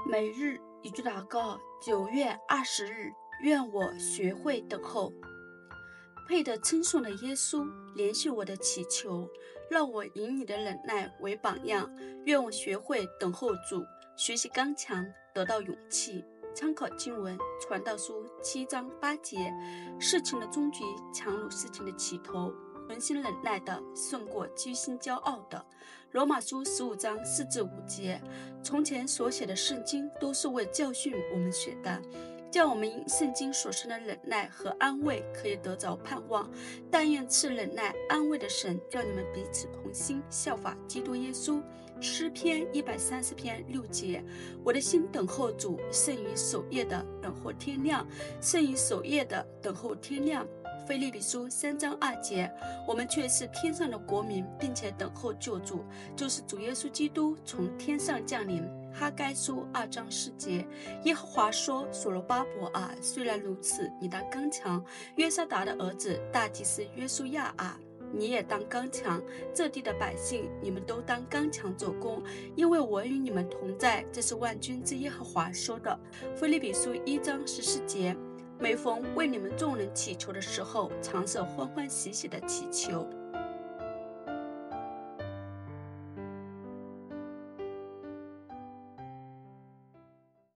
每日一句祷告，9月20日，愿我学会等候。配得称颂的耶稣，连续我的祈求，让我以你的忍耐为榜样。愿我学会等候主，学习刚强，得到勇气。参考经文：传道书7章8节。事情的终局强如事情的起头，存心忍耐的胜过居心骄傲的。罗马书15章4至5节。从前所写的圣经都是为教训我们写的，叫我们因圣经所生的忍耐和安慰可以得着盼望。但愿赐忍耐安慰的神，叫你们彼此同心，效法基督耶稣。诗篇130篇6节。我的心等候主，胜于守夜的等候天亮，胜于守夜的等候天亮。腓立比书3章2节。我们却是天上的国民，并且等候救主，就是主耶稣基督从天上降临。哈该书2章4节。耶和华说：所罗巴伯啊，虽然如此，你当刚强；约沙达的儿子大祭司约书亚啊，你也当刚强。这地的百姓，你们都当刚强做工，因为我与你们同在。这是万军之耶和华说的。腓立比书1章14节。每逢为你们众人祈求的时候，常是欢欢喜喜的祈求。